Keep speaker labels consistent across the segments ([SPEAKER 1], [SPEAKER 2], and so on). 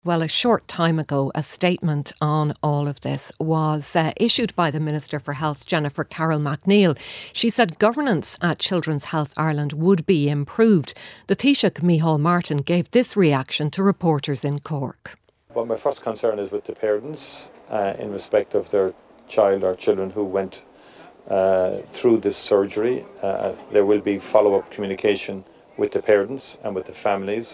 [SPEAKER 1] Well, a short time ago, a statement on all of this was issued by the Minister for Health, Jennifer Carroll MacNeill. She said governance at Children's Health Ireland would be improved. The Taoiseach Micheál Martin gave this reaction to reporters in Cork.
[SPEAKER 2] Well, my first concern is with the parents in respect of their child or children who went through this surgery. There will be follow-up communication with the parents and with the families.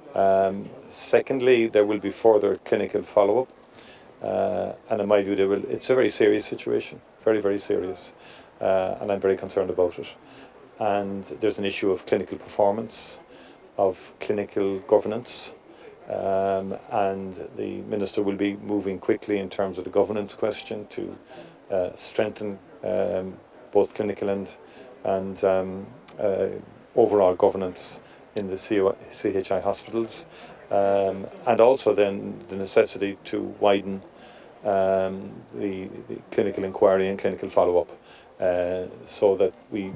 [SPEAKER 2] Secondly, there will be further clinical follow-up, and in my view, it's a very serious situation, very, very serious, and I'm very concerned about it. And there's an issue of clinical performance, of clinical governance, and the Minister will be moving quickly in terms of the governance question to strengthen both clinical and overall governance in the CHI hospitals, and also then the necessity to widen the clinical inquiry and clinical follow-up so that we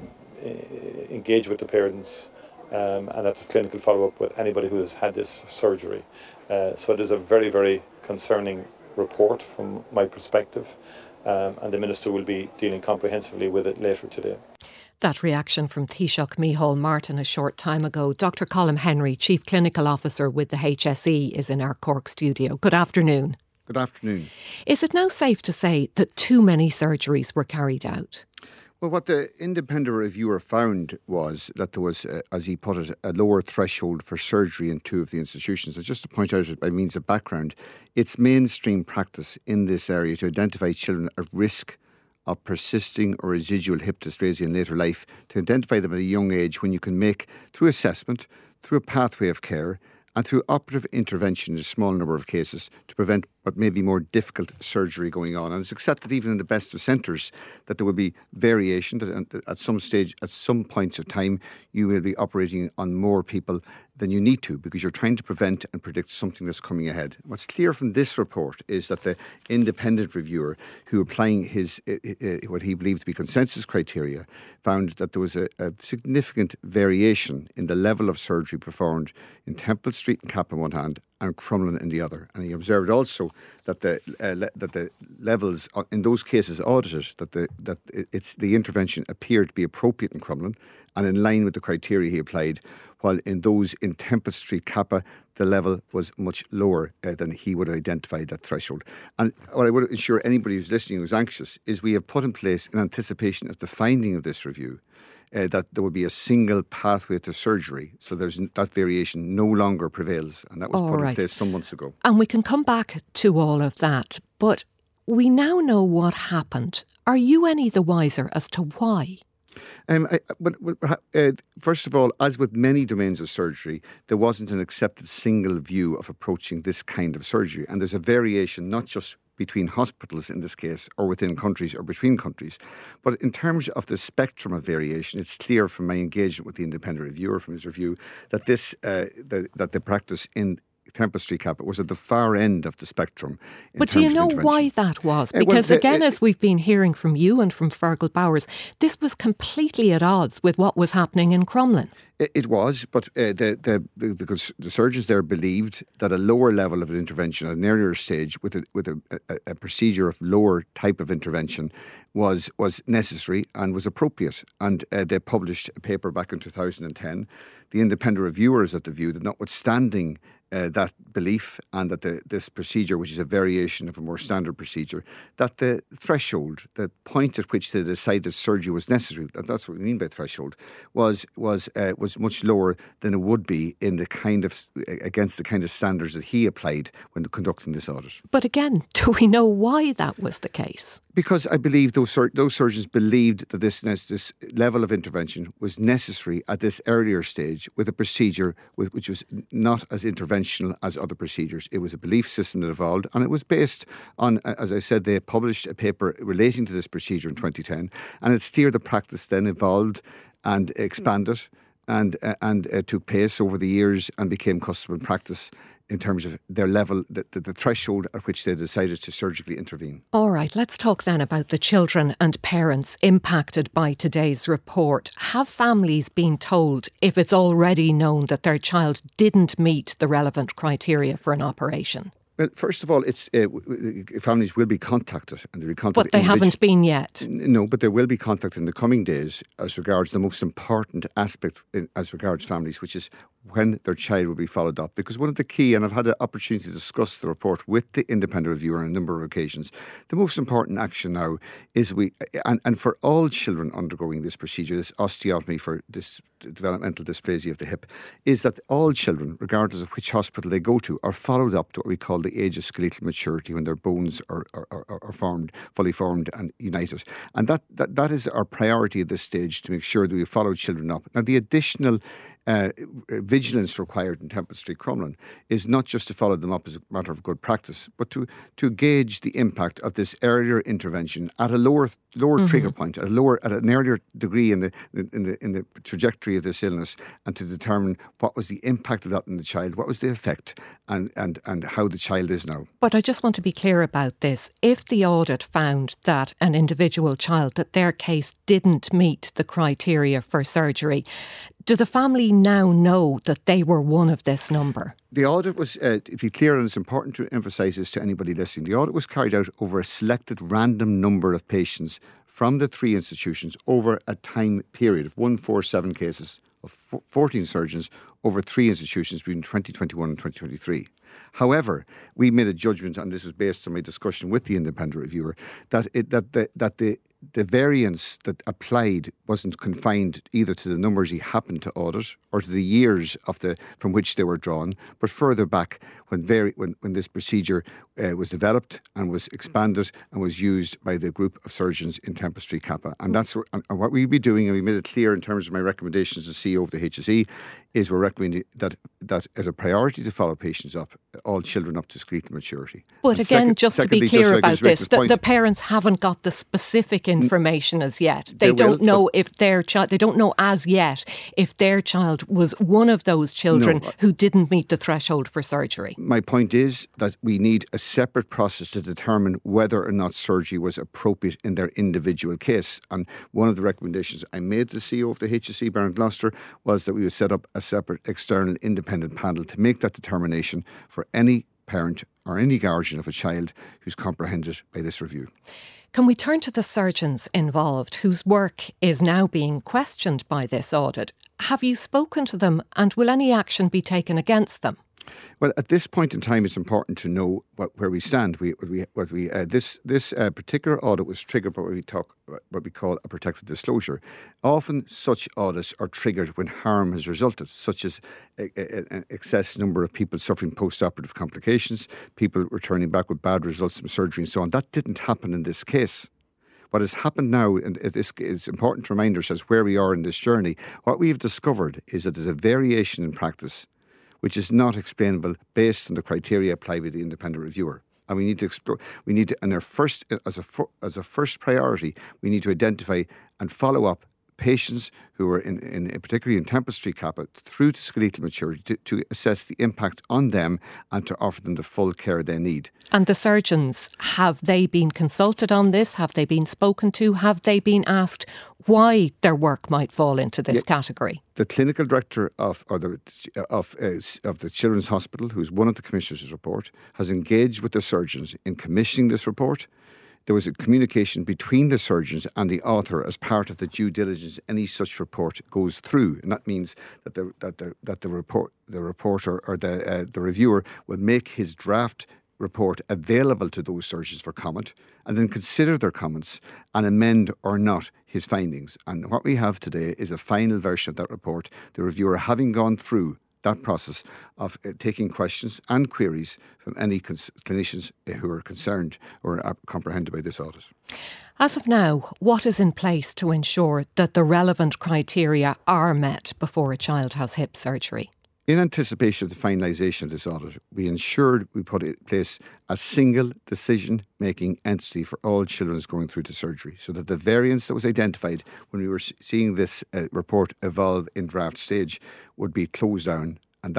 [SPEAKER 2] engage with the parents and that there's clinical follow-up with anybody who has had this surgery. So it is a very, very concerning report from my perspective, and the Minister will be dealing comprehensively with it later today.
[SPEAKER 1] That reaction from Taoiseach Micheál Martin a short time ago. Dr Colm Henry, Chief Clinical Officer with the HSE, is in our Cork studio. Good afternoon.
[SPEAKER 3] Good afternoon.
[SPEAKER 1] Is it now safe to say that too many surgeries were carried out?
[SPEAKER 3] Well, what the independent reviewer found was that there was, as he put it, a lower threshold for surgery in two of the institutions. And just to point out by means of background, it's mainstream practice in this area to identify children at risk of persisting or residual hip dysplasia in later life, to identify them at a young age when you can make, through assessment, through a pathway of care, and through operative intervention in a small number of cases, to prevent what may be more difficult surgery going on. And it's accepted even in the best of centres that there will be variation, that at some stage, at some points of time, you will be operating on more people than you need to, because you're trying to prevent and predict something that's coming ahead. What's clear from this report is that the independent reviewer, who applying his what he believed to be consensus criteria, found that there was a significant variation in the level of surgery performed in Temple Street and Cap on one hand and Crumlin in the other. And he observed also that the levels in those cases audited, that the intervention appeared to be appropriate in Crumlin and in line with the criteria he applied, while in those in Temple Street, Kappa, the level was much lower than he would have identified that threshold. And what I would assure anybody who's listening who's anxious is we have put in place, in anticipation of the finding of this review, that there will be a single pathway to surgery, so that variation no longer prevails, and that was put in place some months ago.
[SPEAKER 1] And we can come back to all of that, but we now know what happened. Are you any the wiser as to why?
[SPEAKER 3] First of all, as with many domains of surgery, there wasn't an accepted single view of approaching this kind of surgery. And there's a variation not just between hospitals in this case, or within countries, or between countries. But in terms of the spectrum of variation, it's clear from my engagement with the independent reviewer, from his review, that that the practice in Temple Street Kappa was at the far end of the spectrum.
[SPEAKER 1] But do you know why that was? Because as we've been hearing from you and from Fergal Bowers, this was completely at odds with what was happening in Crumlin.
[SPEAKER 3] It was, but the surgeons there believed that a lower level of an intervention at an earlier stage with a procedure of lower type of intervention was necessary and was appropriate. And they published a paper back in 2010. The independent reviewers at the view that notwithstanding that belief and that this procedure, which is a variation of a more standard procedure, that the threshold, the point at which they decided surgery was necessary, and that's what we mean by threshold, was much lower than it would be in the kind of against the kind of standards that he applied when conducting this audit.
[SPEAKER 1] But again, do we know why that was the case?
[SPEAKER 3] Because I believe those surgeons believed that this level of intervention was necessary at this earlier stage with a procedure which was not as interventional as other procedures. It was a belief system that evolved, and it was based on, as I said, they published a paper relating to this procedure in 2010, and it's clear the practice then evolved and expanded and took pace over the years and became custom and practice in terms of their level, the threshold at which they decided to surgically intervene.
[SPEAKER 1] All right, let's talk then about the children and parents impacted by today's report. Have families been told if it's already known that their child didn't meet the relevant criteria for an operation?
[SPEAKER 3] Well, first of all, it's families will be contacted, and they'll be contacted.
[SPEAKER 1] But they haven't been yet.
[SPEAKER 3] No, but they will be contacted in the coming days as regards the most important aspect as regards families, which is when their child will be followed up. Because one of the key, and I've had the opportunity to discuss the report with the independent reviewer on a number of occasions, the most important action now is and for all children undergoing this procedure, this osteotomy for this developmental dysplasia of the hip, is that all children, regardless of which hospital they go to, are followed up to what we call the age of skeletal maturity, when their bones are formed, fully formed and united. And that is our priority at this stage, to make sure that we follow children up. Now, the additional vigilance required in Temple Street, Crumlin, is not just to follow them up as a matter of good practice, but to gauge the impact of this earlier intervention at a lower trigger point, at an earlier degree in the trajectory of this illness, and to determine what was the impact of that in the child, what was the effect, and how the child is now.
[SPEAKER 1] But I just want to be clear about this. If the audit found that an individual child, that their case didn't meet the criteria for surgery, do the family now know that they were one of this number?
[SPEAKER 3] The audit was, to be clear, and it's important to emphasise this to anybody listening, the audit was carried out over a selected random number of patients from the 3 institutions over a time period of 147 cases of 14 surgeons over 3 institutions between 2021 and 2023. However, we made a judgment, and this was based on my discussion with the independent reviewer, that the variance that applied wasn't confined either to the numbers he happened to audit or to the years from which they were drawn, but further back when this procedure was developed and was expanded and was used by the group of surgeons in Temple Street Kappa. And that's what we'll be doing, and we made it clear in terms of my recommendations to CEO of the HSE, is we're recommending that as a priority to follow patients up, all children up to skeletal maturity.
[SPEAKER 1] But again, just to be clear about this, the parents haven't got the specific information as yet. They don't know if their child, they don't know as yet if their child was one of those children who didn't meet the threshold for surgery.
[SPEAKER 3] My point is that we need a separate process to determine whether or not surgery was appropriate in their individual case. And one of the recommendations I made to the CEO of the HSE, Bernard Gloucester, was that we would set up a separate external independent panel to make that determination for any parent or any guardian of a child who's comprehended by this review.
[SPEAKER 1] Can we turn to the surgeons involved whose work is now being questioned by this audit? Have you spoken to them, and will any action be taken against them?
[SPEAKER 3] Well, at this point in time, it's important to know where we stand. This particular audit was triggered by what we call a protected disclosure. Often, such audits are triggered when harm has resulted, such as an excess number of people suffering post-operative complications, people returning back with bad results from surgery, and so on. That didn't happen in this case. What has happened now, and it's important to remind ourselves where we are in this journey. What we've discovered is that there's a variation in practice which is not explainable based on the criteria applied by the independent reviewer. And we need to explore. We need to, and as a first priority, we need to identify and follow up patients who are particularly in Temple Street Kappa through to skeletal maturity to assess the impact on them and to offer them the full care they need.
[SPEAKER 1] And the surgeons, have they been consulted on this? Have they been spoken to? Have they been asked why their work might fall into this category?
[SPEAKER 3] The clinical director of the Children's Hospital, who's one of the commissioners' report, has engaged with the surgeons in commissioning this report. There was a communication between the surgeons and the author as part of the due diligence any such report goes through, and that means that the reporter or the reviewer will make his draft report available to those surgeons for comment, and then consider their comments and amend or not his findings. And what we have today is a final version of that report, the reviewer having gone through that process of taking questions and queries from any clinicians who are concerned or are comprehended by this audit.
[SPEAKER 1] As of now, what is in place to ensure that the relevant criteria are met before a child has hip surgery?
[SPEAKER 3] In anticipation of the finalisation of this audit, we ensured we put in place a single decision-making entity for all children going through to surgery, so that the variance that was identified when we were seeing this report evolve in draft stage would be closed down, and that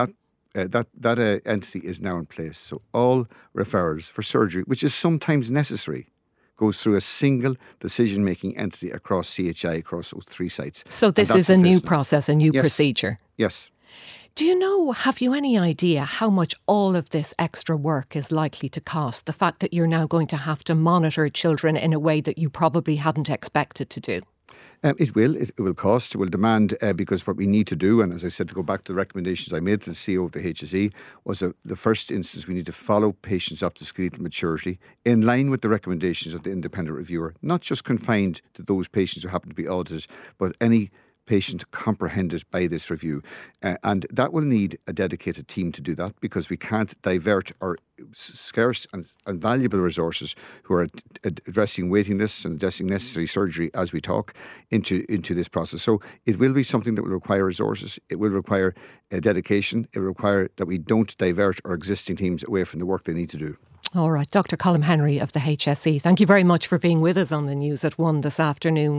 [SPEAKER 3] That entity is now in place. So all referrals for surgery, which is sometimes necessary, goes through a single decision-making entity across CHI, across those 3 sites.
[SPEAKER 1] So this is a new process, a new procedure?
[SPEAKER 3] Yes.
[SPEAKER 1] Do you know, have you any idea how much all of this extra work is likely to cost? The fact that you're now going to have to monitor children in a way that you probably hadn't expected to do?
[SPEAKER 3] It will cost, it will demand, because what we need to do, and as I said, to go back to the recommendations I made to the CEO of the HSE, was the first instance we need to follow patients up to skeletal maturity in line with the recommendations of the independent reviewer, not just confined to those patients who happen to be audited, but any patient comprehended by this review. And that will need a dedicated team to do that, because we can't divert our scarce and valuable resources who are addressing waiting lists and addressing necessary surgery as we talk into this process. So it will be something that will require resources. It will require dedication. It will require that we don't divert our existing teams away from the work they need to do.
[SPEAKER 1] All right, Dr. Colm Henry of the HSE, thank you very much for being with us on the News at 1 this afternoon.